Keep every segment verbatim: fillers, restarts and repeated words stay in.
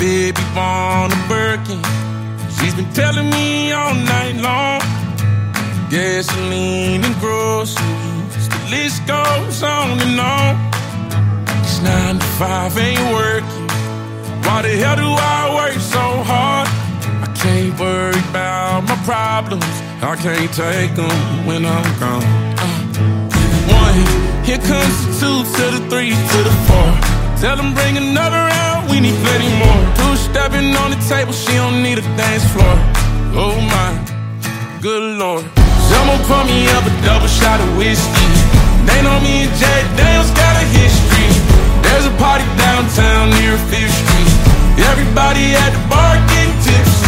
baby want a Birkin. She's been telling me all night long. Gasoline and groceries, the list goes on and on. This nine to five ain't working. Why the hell do I work so hard? I can't worry about my problems. I can't take them when I'm gone. uh, One, here comes the two to the three to the four. Tell them bring another round, we need plenty more. Two stepping on the table, she don't need a dance floor. Oh my, good Lord. Someone pour me up a double shot of whiskey. They know me and Jack Daniels got a history. There's a party downtown near Fifth Street. Everybody at the bar getting tipsy.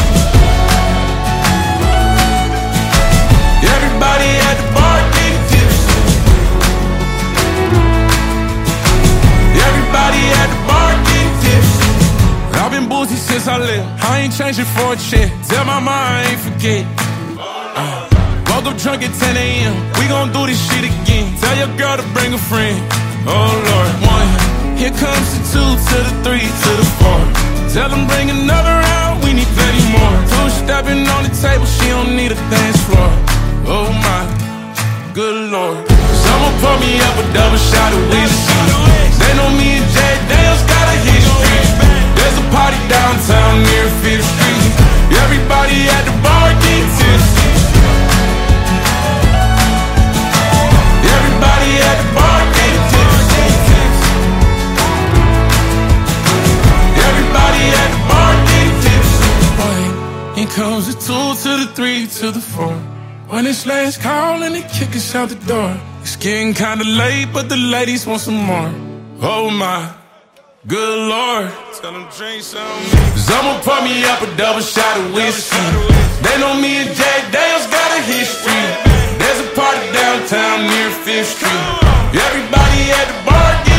Everybody at the bar getting tipsy. Everybody at the bar getting tipsy. I've been boozy since I left. I ain't changing for a check. Tell my mom I ain't forget. uh, Woke up drunk at ten a.m. We gon' do this shit again. Tell your girl to bring a friend. Oh Lord. One, here comes the two to the three to the four. Tell them bring another round, we need plenty more. Two stepping on the table, she don't need a dance floor. Oh my, good Lord. Someone pour me up a double shot of whiskey. They know me and Jack Daniels got a history. There's a party downtown near Fifth Street. Everybody at the bar getting tipsy. Everybody at the bar getting tipsy. Everybody at the bar getting tipsy. Boy, here comes the two to the three to the four. When it's last call and they kick us out the door. It's getting kinda late, but the ladies want some more. Oh my, good Lord. Tell them drink some. Someone pour me up a double shot of whiskey. They know me and Jack Daniels got a history. There's a party downtown near Fifth Street. Everybody at the bar